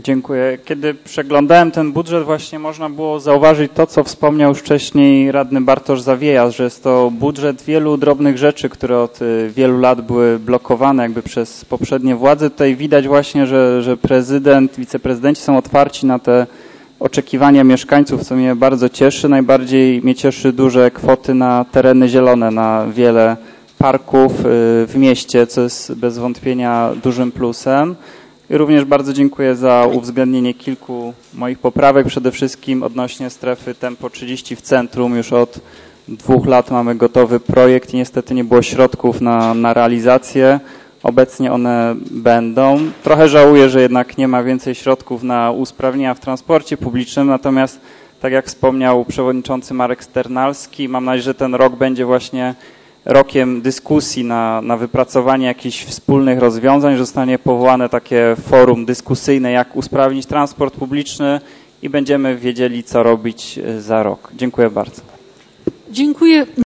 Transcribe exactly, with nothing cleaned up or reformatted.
Dziękuję. Kiedy przeglądałem ten budżet, właśnie można było zauważyć to, co wspomniał już wcześniej radny Bartosz Zawiejas, że jest to budżet wielu drobnych rzeczy, które od wielu lat były blokowane jakby przez poprzednie władze. Tutaj widać właśnie, że, że prezydent, wiceprezydenci są otwarci na te oczekiwania mieszkańców, co mnie bardzo cieszy. Najbardziej mnie cieszy duże kwoty na tereny zielone, na wiele parków w mieście, co jest bez wątpienia dużym plusem. I również bardzo dziękuję za uwzględnienie kilku moich poprawek, przede wszystkim odnośnie strefy Tempo trzydzieści w centrum. Już od dwóch lat mamy gotowy projekt i niestety nie było środków na, na realizację. Obecnie one będą. Trochę żałuję, że jednak nie ma więcej środków na usprawnienia w transporcie publicznym, natomiast tak jak wspomniał przewodniczący Marek Sternalski, mam nadzieję, że ten rok będzie właśnie rokiem dyskusji na, na wypracowanie jakichś wspólnych rozwiązań, że zostanie powołane takie forum dyskusyjne, jak usprawnić transport publiczny i będziemy wiedzieli, co robić za rok. Dziękuję bardzo. Dziękuję.